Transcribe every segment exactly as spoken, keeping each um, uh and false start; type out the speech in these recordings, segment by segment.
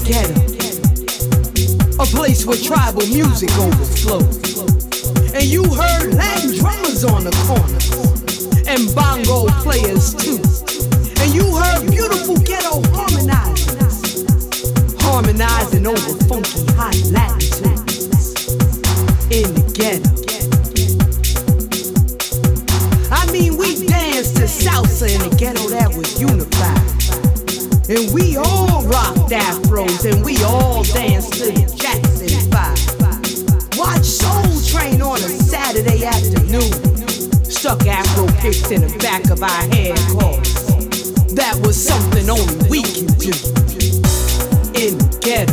ghetto, a place where tribal music overflows. And you heard Latin drummers on the corner, and bongo players too. And you heard beautiful ghetto harmonizers, harmonizing over funky hot Latin tunes in the ghetto. I mean, we danced to salsa in the ghetto that was unified. And we all rocked afros, and we all danced to the Jackson five. Watch Soul Train on a Saturday afternoon. Stuck afro picks in the back of our head cause that was something only we can do in the ghetto.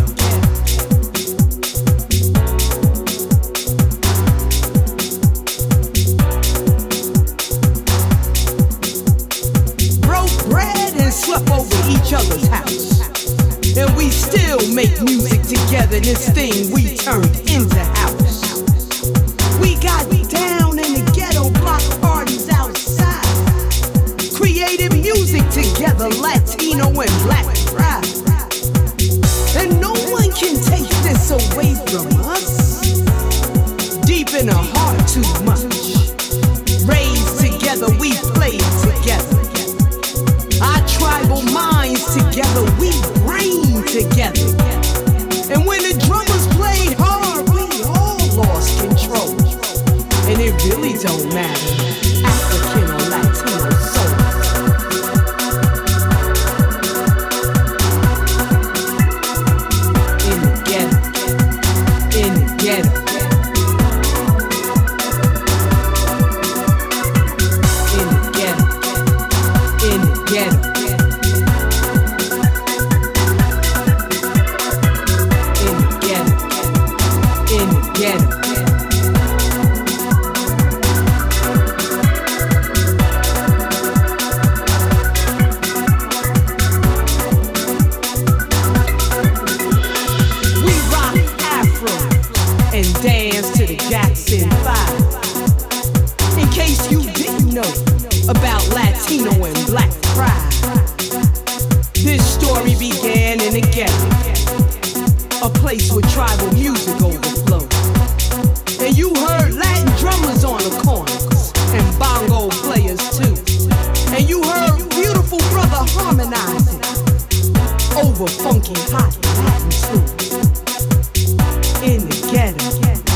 Slept over each other's house, and we still make music together. This thing we turned into house. We got down in the ghetto block parties outside, created music together, Latino and black pride. And no one can take this away from us. Deep in the heart too much. Raised together, we played together. Our tribal minds together, we brain together. And when the drummers played hard, we all lost control. And it really don't matter, African or Latino soul. In the ghetto, in the ghetto. About Latino and black pride. This story began in the ghetto, a place where tribal music overflowed. And you heard Latin drummers on the corners, and bongo players too. And you heard beautiful brother harmonizing over funky hot Latin tunes in the ghetto.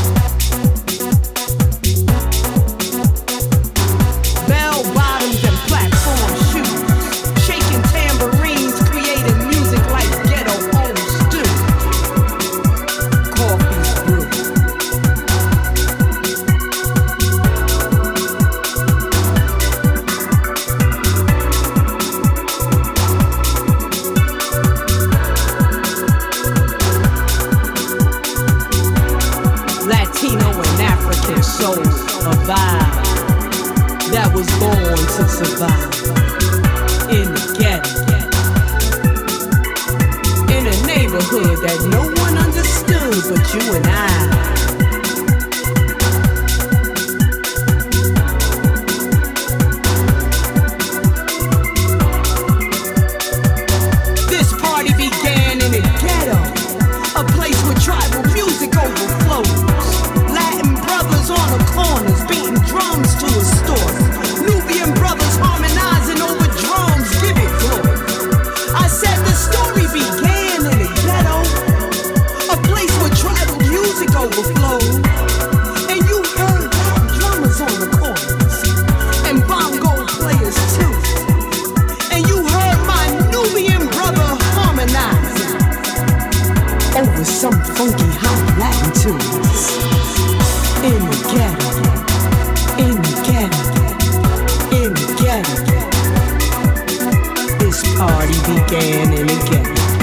That was born to survive in the ghetto, in a neighborhood that no one understood but you and I. This party began in the ghetto, a place where tribal music overflows. Latin brothers on the corners beating drums to a story. Nubian brothers harmonizing over drums, give it glory. I said the story began in the ghetto, a place where tribal music overflowed. And you heard drummers on the corners, and bongo players too. And you heard my Nubian brother harmonizing over some funky hot Latin tunes in the ghetto, in the ghetto. This party began in the ghetto.